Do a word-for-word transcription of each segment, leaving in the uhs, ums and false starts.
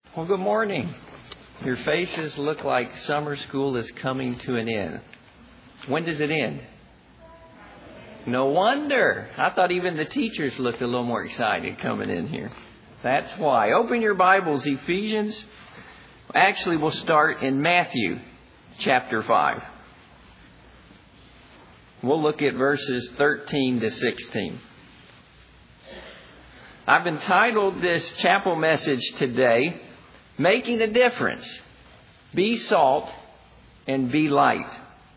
Well, good morning. Your faces look like summer school is coming to an end. When does it end? No wonder. I thought even the teachers looked a little more excited coming in here. That's why. Open your Bibles, Ephesians. Actually, we'll start in Matthew chapter five. We'll look at verses thirteen to sixteen. I've entitled this chapel message today, Making a Difference. Be salt and be light.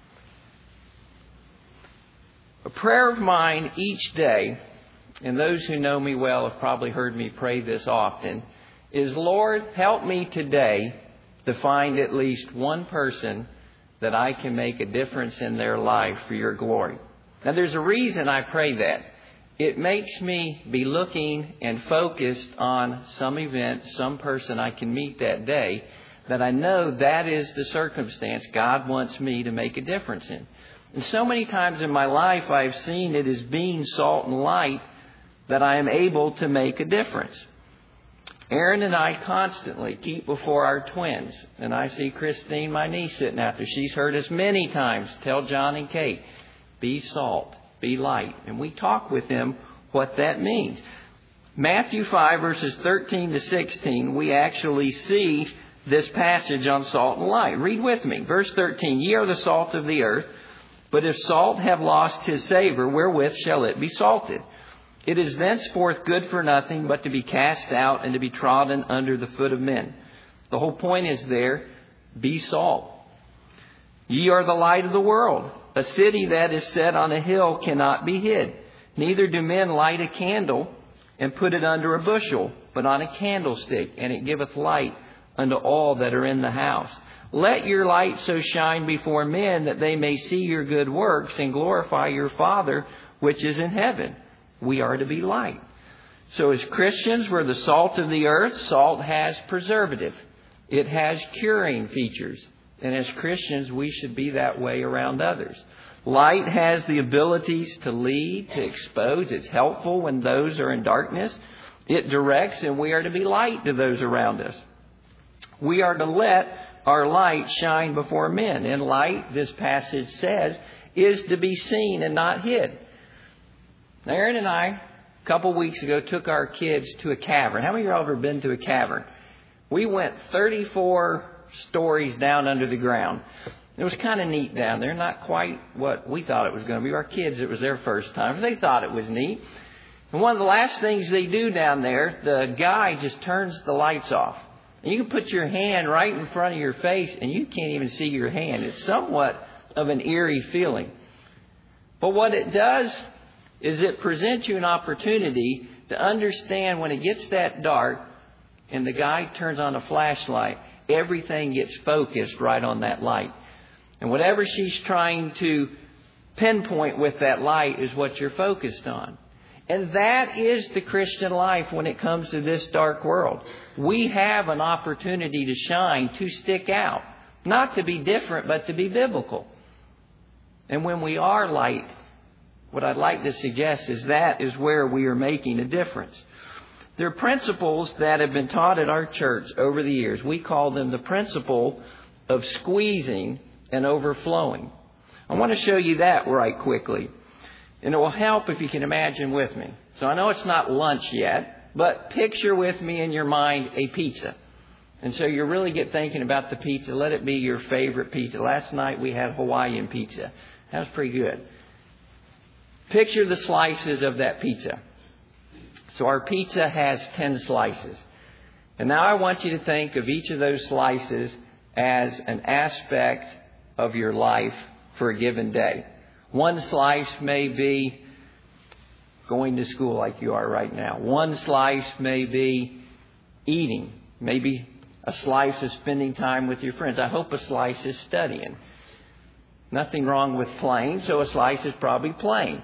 A prayer of mine each day, and those who know me well have probably heard me pray this often, is, Lord, help me today to find at least one person that I can make a difference in their life for your glory. Now, there's a reason I pray that. It makes me be looking and focused on some event, some person I can meet that day, that I know that is the circumstance God wants me to make a difference in. And so many times in my life, I've seen it as being salt and light that I am able to make a difference. Aaron and I constantly keep before our twins. And I see Christine, my niece, sitting out there. She's heard us many times tell John and Kate, be salt, be light. And we talk with them what that means. Matthew five, verses thirteen to sixteen, we actually see this passage on salt and light. Read with me. Verse thirteen, ye are the salt of the earth, but if salt have lost his savor, wherewith shall it be salted? It is thenceforth good for nothing but to be cast out and to be trodden under the foot of men. The whole point is there, be salt. Ye are the light of the world. A city that is set on a hill cannot be hid. Neither do men light a candle and put it under a bushel, but on a candlestick, and it giveth light unto all that are in the house. Let your light so shine before men that they may see your good works and glorify your Father which is in heaven. We are to be light. So as Christians, we're the salt of the earth. Salt has preservative. It has curing features. And as Christians, we should be that way around others. Light has the abilities to lead, to expose. It's helpful when those are in darkness. It directs, and we are to be light to those around us. We are to let our light shine before men. And light, this passage says, is to be seen and not hid. Now, Aaron and I, a couple of weeks ago, took our kids to a cavern. How many of you have ever been to a cavern? We went thirty-four stories down under the ground. It was kind of neat down there. Not quite what we thought it was going to be. Our kids, it was their first time. They thought it was neat. And one of the last things they do down there, the guy just turns the lights off. And you can put your hand right in front of your face and you can't even see your hand. It's somewhat of an eerie feeling. But what it does is it presents you an opportunity to understand when it gets that dark and the guy turns on a flashlight, everything gets focused right on that light. And whatever she's trying to pinpoint with that light is what you're focused on. And that is the Christian life when it comes to this dark world. We have an opportunity to shine, to stick out. Not to be different, but to be biblical. And when we are light, what I'd like to suggest is that is where we are making a difference. There are principles that have been taught at our church over the years. We call them the principle of squeezing and overflowing. I want to show you that right quickly. And it will help if you can imagine with me. So I know it's not lunch yet, but picture with me in your mind a pizza. And so you really get thinking about the pizza. Let it be your favorite pizza. Last night we had Hawaiian pizza. That was pretty good. Picture the slices of that pizza. So our pizza has ten slices. And now I want you to think of each of those slices as an aspect of your life for a given day. One slice may be going to school like you are right now. One slice may be eating. Maybe a slice is spending time with your friends. I hope a slice is studying. Nothing wrong with playing, so a slice is probably playing.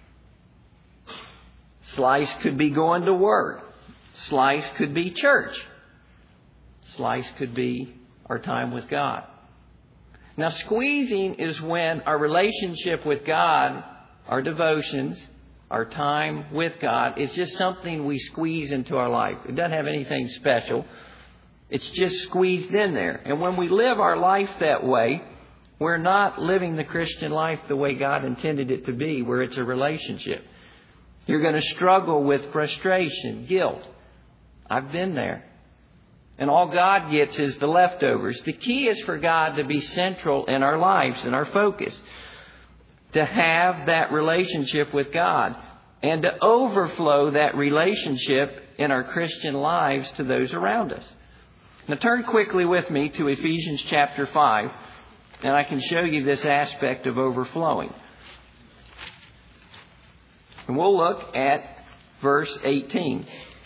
Slice could be going to work. Slice could be church. Slice could be our time with God. Now, squeezing is when our relationship with God, our devotions, our time with God, is just something we squeeze into our life. It doesn't have anything special. It's just squeezed in there. And when we live our life that way, we're not living the Christian life the way God intended it to be, where it's a relationship. You're going to struggle with frustration, guilt. I've been there. And all God gets is the leftovers. The key is for God to be central in our lives and our focus. To have that relationship with God. And to overflow that relationship in our Christian lives to those around us. Now turn quickly with me to Ephesians chapter five. And I can show you this aspect of overflowing. And we'll look at verse eighteen.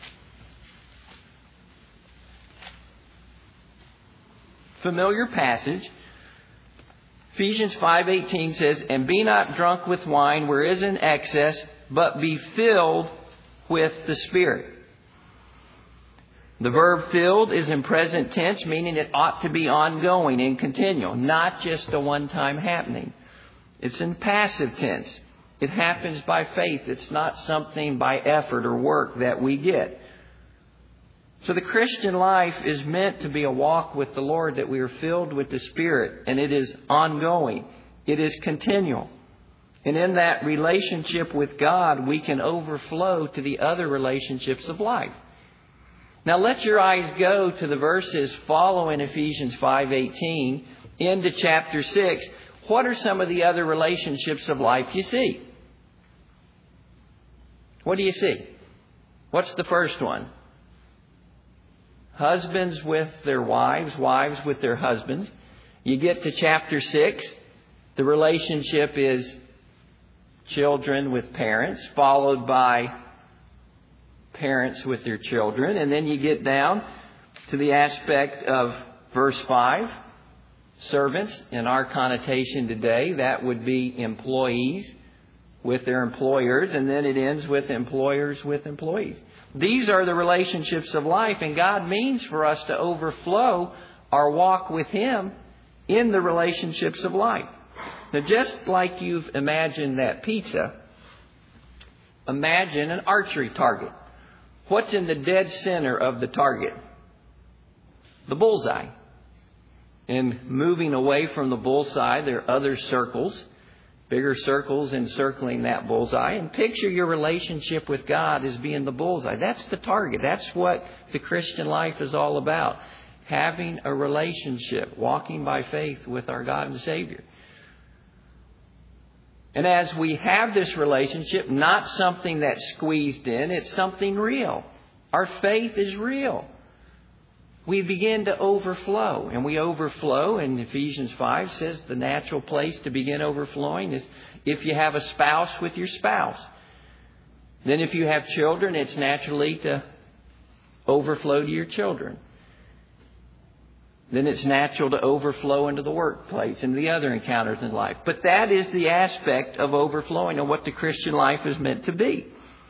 Familiar passage. Ephesians five eighteen says, "And be not drunk with wine where is an excess, but be filled with the Spirit." The verb filled is in present tense, meaning it ought to be ongoing and continual, not just a one-time happening. It's in passive tense. It happens by faith. It's not something by effort or work that we get. So the Christian life is meant to be a walk with the Lord, that we are filled with the Spirit, and it is ongoing. It is continual. And in that relationship with God, we can overflow to the other relationships of life. Now let your eyes go to the verses following Ephesians five eighteen into chapter six. What are some of the other relationships of life you see? What do you see? What's the first one? Husbands with their wives, wives with their husbands. You get to chapter six, the relationship is children with parents, followed by parents with their children. And then you get down to the aspect of verse five, servants. In our connotation today, that would be employees with their employers. And then it ends with employers with employees. These are the relationships of life, and God means for us to overflow our walk with Him in the relationships of life. Now, just like you've imagined that pizza, imagine an archery target. What's in the dead center of the target? The bullseye. And moving away from the bullseye, there are other circles, bigger circles encircling that bullseye. And picture your relationship with God as being the bullseye. That's the target. That's what the Christian life is all about. Having a relationship, walking by faith with our God and Savior. And as we have this relationship, not something that's squeezed in, it's something real. Our faith is real. We begin to overflow. And we overflow, and Ephesians five says the natural place to begin overflowing is if you have a spouse with your spouse. Then if you have children, it's naturally to overflow to your children. Then it's natural to overflow into the workplace and the other encounters in life. But that is the aspect of overflowing and what the Christian life is meant to be.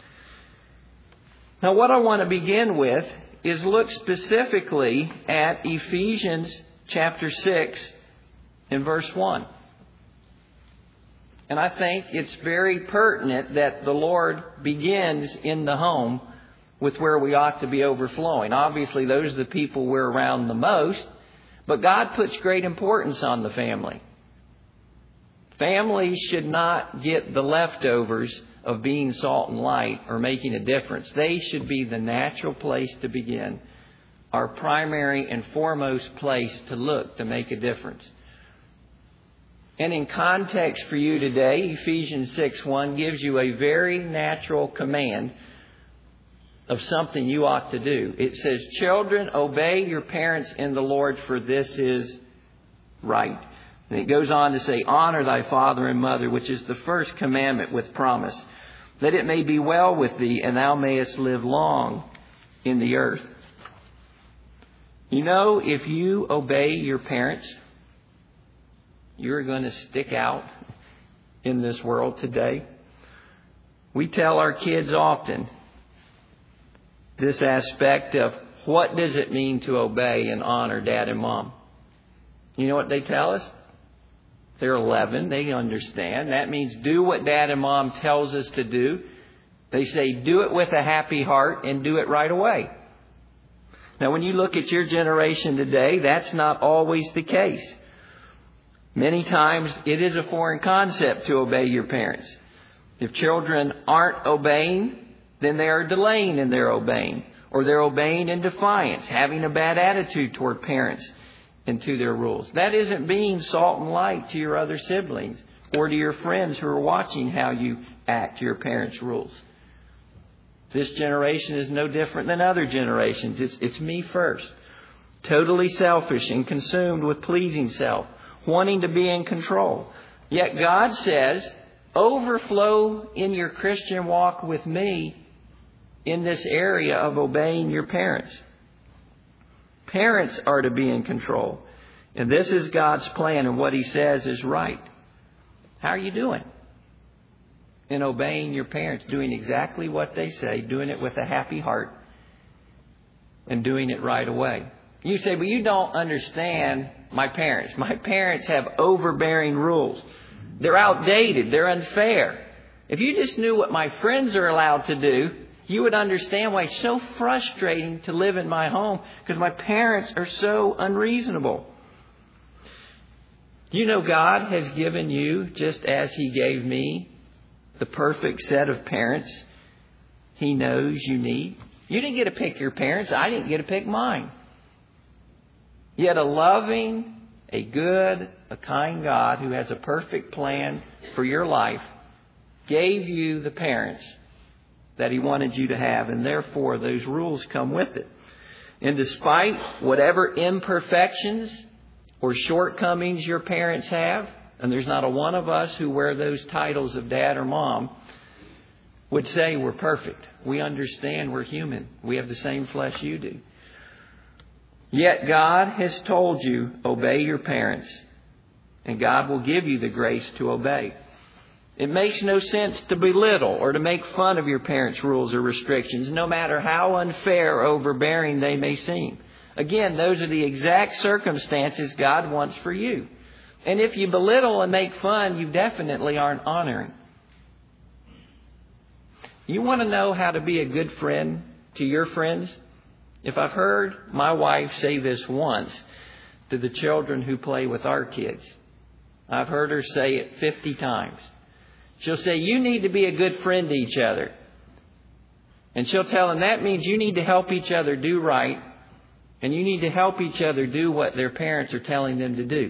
Now, what I want to begin with is look specifically at Ephesians chapter six and verse one. And I think it's very pertinent that the Lord begins in the home with where we ought to be overflowing. Obviously, those are the people we're around the most. But God puts great importance on the family. Families should not get the leftovers of being salt and light or making a difference. They should be the natural place to begin. Our primary and foremost place to look to make a difference. And in context for you today, Ephesians six one gives you a very natural command of something you ought to do. It says, "Children, obey your parents in the Lord, for this is right." And it goes on to say, "Honor thy father and mother," which is the first commandment with promise, "that it may be well with thee, and thou mayest live long in the earth." You know, if you obey your parents, you're going to stick out in this world today. We tell our kids often this aspect of what does it mean to obey and honor dad and mom. You know what they tell us? They're eleven. They understand. That means do what dad and mom tells us to do. They say do it with a happy heart and do it right away. Now, when you look at your generation today, that's not always the case. Many times it is a foreign concept to obey your parents. If children aren't obeying, then they are delaying in their obeying, or they're obeying in defiance, having a bad attitude toward parents and to their rules. That isn't being salt and light to your other siblings or to your friends who are watching how you act to your parents' rules. This generation is no different than other generations. It's, it's me first. Totally selfish and consumed with pleasing self, wanting to be in control. Yet God says, overflow in your Christian walk with me in this area of obeying your parents. Parents are to be in control. And this is God's plan, and what He says is right. How are you doing in obeying your parents? Doing exactly what they say, doing it with a happy heart, and doing it right away. You say, but you don't understand my parents. My parents have overbearing rules. They're outdated. They're unfair. If you just knew what my friends are allowed to do, you would understand why it's so frustrating to live in my home, because my parents are so unreasonable. Do you know God has given you, just as He gave me, the perfect set of parents He knows you need? You didn't get to pick your parents. I didn't get to pick mine. Yet a loving, a good, a kind God who has a perfect plan for your life gave you the parents that He wanted you to have, and therefore those rules come with it. And despite whatever imperfections or shortcomings your parents have, and there's not a one of us who wear those titles of dad or mom, would say we're perfect. We understand we're human. We have the same flesh you do. Yet God has told you, obey your parents, and God will give you the grace to obey. It makes no sense to belittle or to make fun of your parents' rules or restrictions, no matter how unfair or overbearing they may seem. Again, those are the exact circumstances God wants for you. And if you belittle and make fun, you definitely aren't honoring. You want to know how to be a good friend to your friends? If I've heard my wife say this once to the children who play with our kids, I've heard her say it fifty times. She'll say, you need to be a good friend to each other. And she'll tell them that means you need to help each other do right, and you need to help each other do what their parents are telling them to do.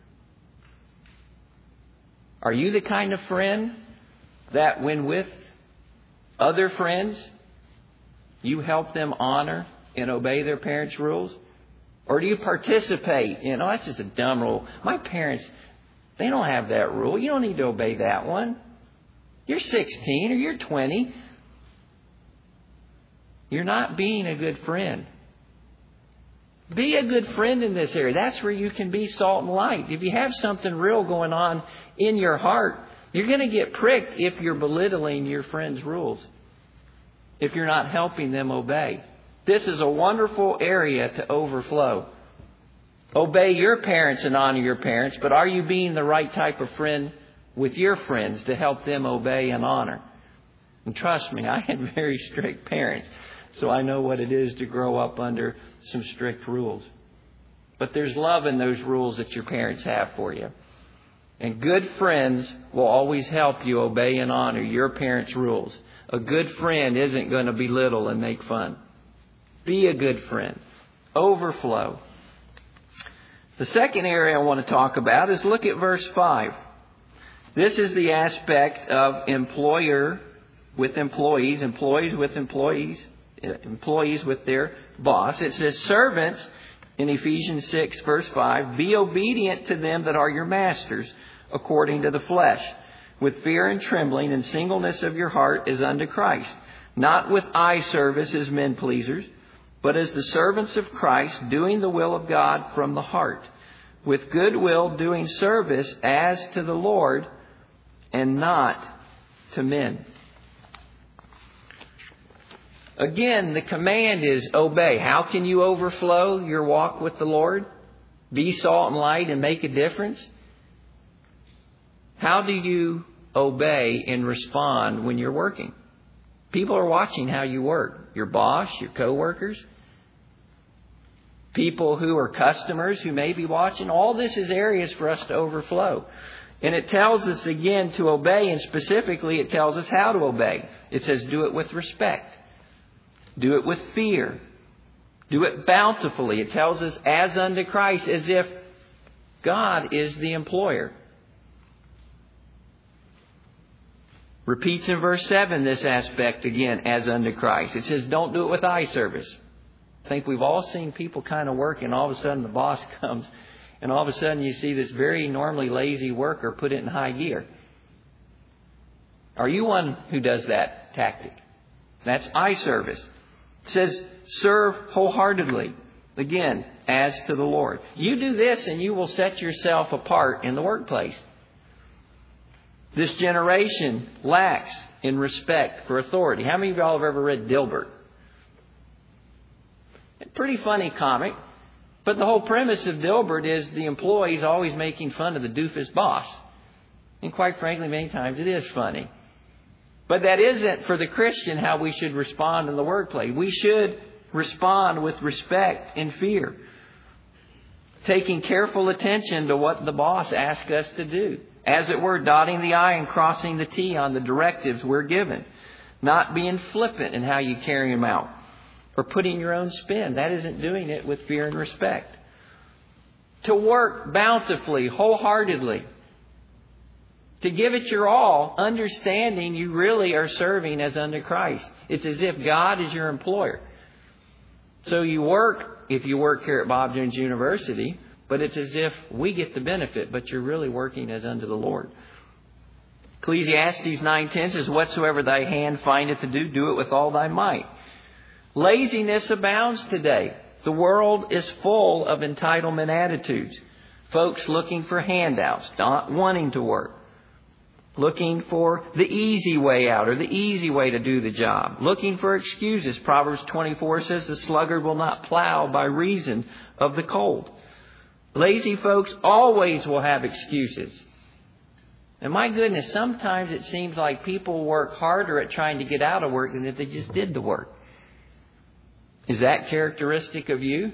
Are you the kind of friend that when with other friends, you help them honor and obey their parents' rules? Or do you participate in, oh, that's just a dumb rule. My parents, they don't have that rule. You don't need to obey that one. You're sixteen or you're twenty. You're not being a good friend. Be a good friend in this area. That's where you can be salt and light. If you have something real going on in your heart, you're going to get pricked if you're belittling your friends' rules, if you're not helping them obey. This is a wonderful area to overflow. Obey your parents and honor your parents, but are you being the right type of friend with your friends to help them obey and honor? And trust me, I had very strict parents, so I know what it is to grow up under some strict rules. But there's love in those rules that your parents have for you. And good friends will always help you obey and honor your parents' rules. A good friend isn't going to belittle and make fun. Be a good friend. Overflow. The second area I want to talk about is look at verse five. This is the aspect of employer with employees, employees with employees, employees with their boss. It says, servants, in Ephesians six, verse five, be obedient to them that are your masters, according to the flesh, with fear and trembling and singleness of your heart as unto Christ, not with eye service as men pleasers, but as the servants of Christ, doing the will of God from the heart, with good will doing service as to the Lord and not to men. Again, the command is obey. How can you overflow your walk with the Lord? Be salt and light and make a difference? How do you obey and respond when you're working? People are watching how you work. Your boss, your coworkers. people who are customers who may be watching. All this is areas for us to overflow. And it tells us again to obey, and specifically it tells us how to obey. It says do it with respect. Do it with fear. Do it bountifully. It tells us as unto Christ, as if God is the employer. Repeats in verse seven this aspect again, as unto Christ. It says don't do it with eye service. I think we've all seen people kind of work, and all of a sudden the boss comes, and all of a sudden you see this very normally lazy worker put it in high gear. Are you one who does that tactic? That's eye service. It says serve wholeheartedly. Again, as to the Lord. You do this and you will set yourself apart in the workplace. This generation lacks in respect for authority. How many of y'all have ever read Dilbert? A pretty funny comic. But the whole premise of Dilbert is the employees always making fun of the doofus boss. And quite frankly, many times it is funny. But that isn't for the Christian how we should respond in the workplace. We should respond with respect and fear. Taking careful attention to what the boss asks us to do. As it were, dotting the I and crossing the T on the directives we're given. Not being flippant in how you carry them out. Or putting your own spin. That isn't doing it with fear and respect. To work bountifully, wholeheartedly. To give it your all, understanding you really are serving as unto Christ. It's as if God is your employer. So you work, if you work here at Bob Jones University, but it's as if we get the benefit, but you're really working as unto the Lord. Ecclesiastes nine ten says, whatsoever thy hand findeth to do, do it with all thy might. Laziness abounds today. The world is full of entitlement attitudes. Folks looking for handouts, not wanting to work. Looking for the easy way out or the easy way to do the job. Looking for excuses. Proverbs twenty-four says the sluggard will not plow by reason of the cold. Lazy folks always will have excuses. And my goodness, sometimes it seems like people work harder at trying to get out of work than if they just did the work. Is that characteristic of you?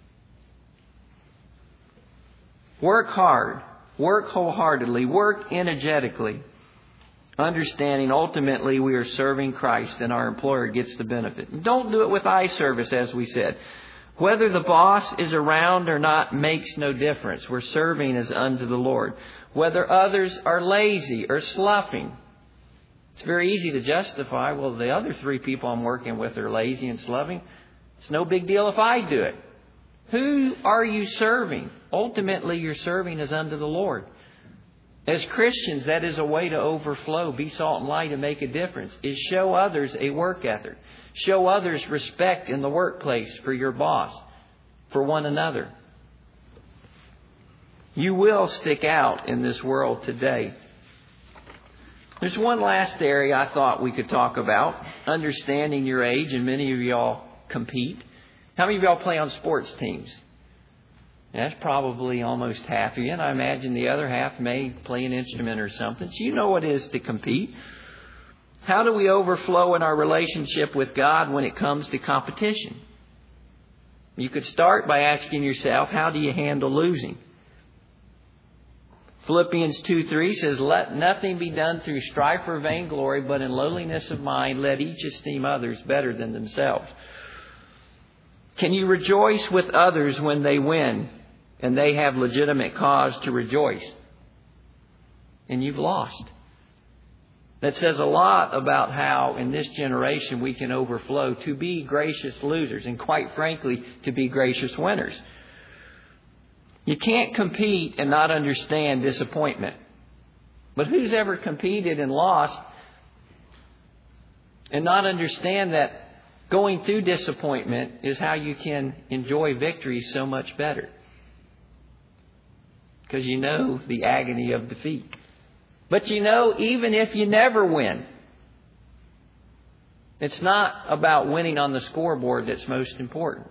Work hard. Work wholeheartedly. Work energetically. Understanding ultimately we are serving Christ and our employer gets the benefit. Don't do it with eye service, as we said. Whether the boss is around or not makes no difference. We're serving as unto the Lord. Whether others are lazy or sloughing. It's very easy to justify, well, the other three people I'm working with are lazy and sloughing. It's no big deal if I do it. Who are you serving? Ultimately, you're serving as unto the Lord. As Christians, that is a way to overflow, be salt and light and make a difference, is show others a work ethic. Show others respect in the workplace for your boss, for one another. You will stick out in this world today. There's one last area I thought we could talk about, understanding your age, and many of y'all compete. How many of y'all play on sports teams? That's probably almost half of you, and I imagine the other half may play an instrument or something. So you know what it is to compete. How do we overflow in our relationship with God when it comes to competition? You could start by asking yourself, how do you handle losing? Philippians two three says, let nothing be done through strife or vainglory, but in lowliness of mind, let each esteem others better than themselves. Can you rejoice with others when they win and they have legitimate cause to rejoice? And you've lost. That says a lot about how in this generation we can overflow to be gracious losers and, quite frankly, to be gracious winners. You can't compete and not understand disappointment. But who's ever competed and lost and not understand that going through disappointment is how you can enjoy victory so much better? Because you know the agony of defeat. But you know, even if you never win, it's not about winning on the scoreboard that's most important.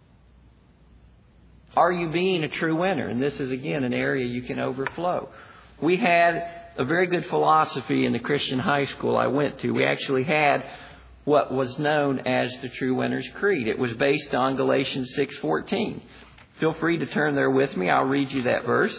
Are you being a true winner? And this is, again, an area you can overflow. We had a very good philosophy in the Christian high school I went to. We actually had what was known as the True Winners Creed. It was based on Galatians six fourteen. Feel free to turn there with me. I'll read you that verse.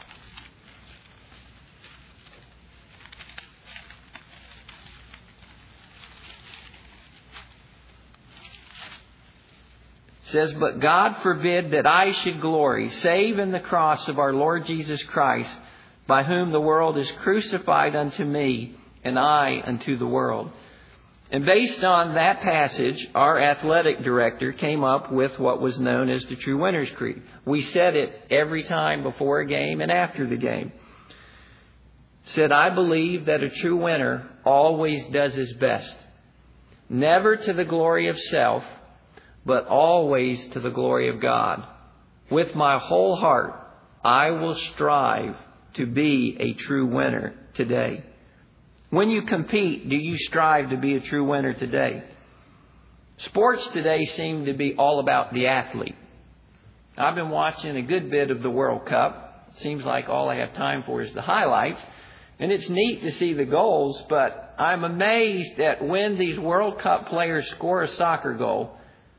It says, "But God forbid that I should glory, save in the cross of our Lord Jesus Christ, by whom the world is crucified unto me, and I unto the world." And based on that passage, our athletic director came up with what was known as the True Winners Creed. We said it every time before a game and after the game. Said, "I believe that a true winner always does his best, never to the glory of self, but always to the glory of God. With my whole heart, I will strive to be a true winner today." When you compete, do you strive to be a true winner today? Sports today seem to be all about the athlete. I've been watching a good bit of the World Cup. Seems like all I have time for is the highlights. And it's neat to see the goals, but I'm amazed at when these World Cup players score a soccer goal,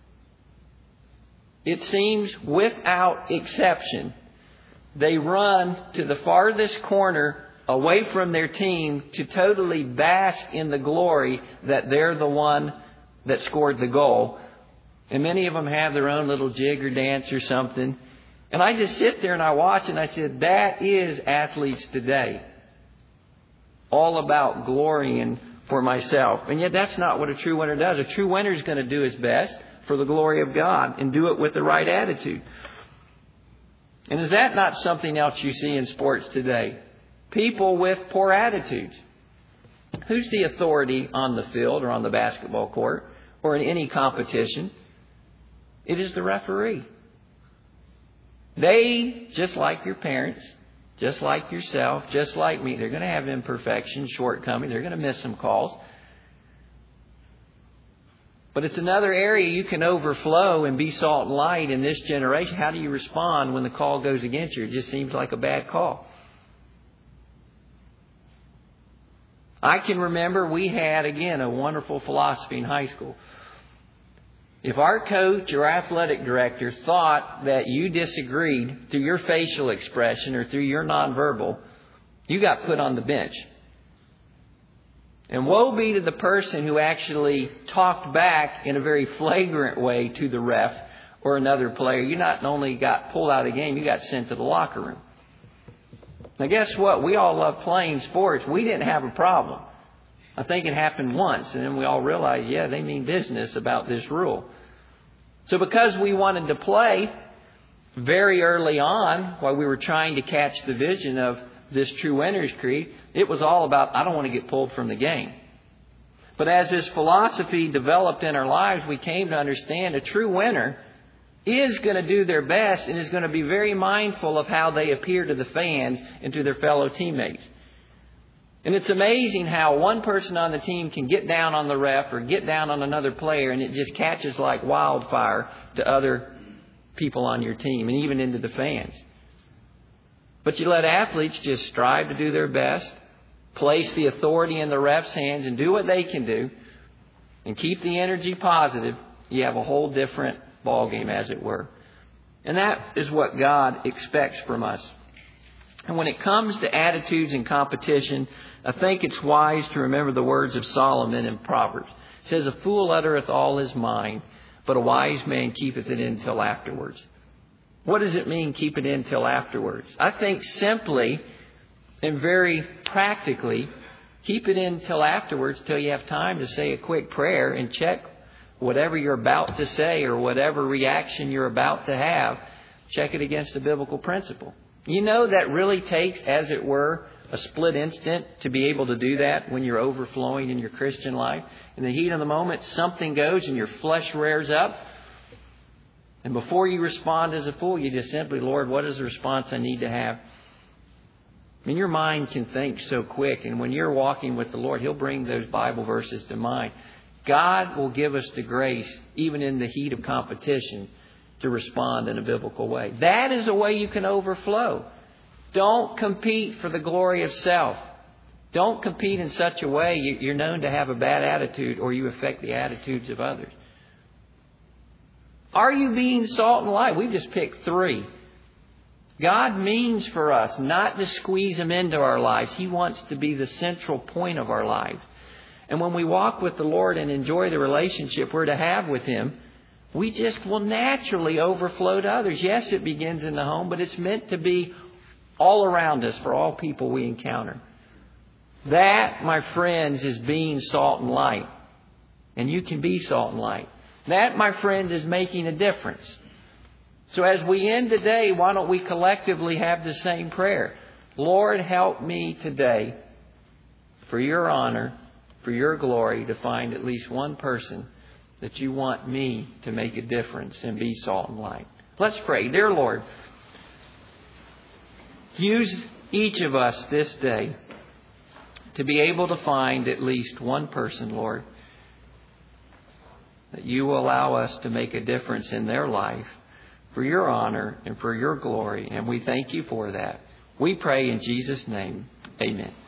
it seems without exception, they run to the farthest corner away from their team to totally bask in the glory that they're the one that scored the goal. And many of them have their own little jig or dance or something. And I just sit there and I watch and I said, that is athletes today. All about glorying for myself. And yet that's not what a true winner does. A true winner is going to do his best for the glory of God and do it with the right attitude. And is that not something else you see in sports today? People with poor attitudes. Who's the authority on the field or on the basketball court or in any competition? It is the referee. They, just like your parents, just like yourself, just like me, they're going to have imperfections, shortcomings. They're going to miss some calls. But it's another area you can overflow and be salt and light in this generation. How do you respond when the call goes against you? It just seems like a bad call. I can remember we had, again, a wonderful philosophy in high school. If our coach or athletic director thought that you disagreed through your facial expression or through your nonverbal, you got put on the bench. And woe be to the person who actually talked back in a very flagrant way to the ref or another player. You not only got pulled out of the game, you got sent to the locker room. Now guess what? We all love playing sports. We didn't have a problem. I think it happened once, and then we all realized, yeah, they mean business about this rule. So because we wanted to play very early on, while we were trying to catch the vision of this True Winners Creed, it was all about, I don't want to get pulled from the game. But as this philosophy developed in our lives, we came to understand a true winner is going to do their best and is going to be very mindful of how they appear to the fans and to their fellow teammates. And it's amazing how one person on the team can get down on the ref or get down on another player, and it just catches like wildfire to other people on your team and even into the fans. But you let athletes just strive to do their best, place the authority in the ref's hands and do what they can do, and keep the energy positive. You have a whole different ball game, as it were. And that is what God expects from us. And when it comes to attitudes and competition, I think it's wise to remember the words of Solomon in Proverbs. It says, "A fool uttereth all his mind, but a wise man keepeth it in till afterwards." What does it mean, keep it in till afterwards? I think simply and very practically, keep it in till afterwards, till you have time to say a quick prayer and check whatever you're about to say or whatever reaction you're about to have. Check it against the biblical principle. You know that really takes, as it were, a split instant to be able to do that when you're overflowing in your Christian life. In the heat of the moment, something goes and your flesh rears up. And before you respond as a fool, you just simply, Lord, what is the response I need to have? I mean, your mind can think so quick. And when you're walking with the Lord, He'll bring those Bible verses to mind. God will give us the grace, even in the heat of competition, to respond in a biblical way. That is a way you can overflow. Don't compete for the glory of self. Don't compete in such a way you're known to have a bad attitude or you affect the attitudes of others. Are you being salt and light? We've just picked three. God means for us not to squeeze Him into our lives. He wants to be the central point of our lives. And when we walk with the Lord and enjoy the relationship we're to have with Him, we just will naturally overflow to others. Yes, it begins in the home, but it's meant to be all around us for all people we encounter. That, my friends, is being salt and light. And you can be salt and light. That, my friends, is making a difference. So as we end today, why don't we collectively have the same prayer? Lord, help me today, for your honor, for your glory, to find at least one person that you want me to make a difference and be salt and light. Let's pray. Dear Lord, use each of us this day to be able to find at least one person, Lord, that you will allow us to make a difference in their life for your honor and for your glory. And we thank you for that. We pray in Jesus' name. Amen.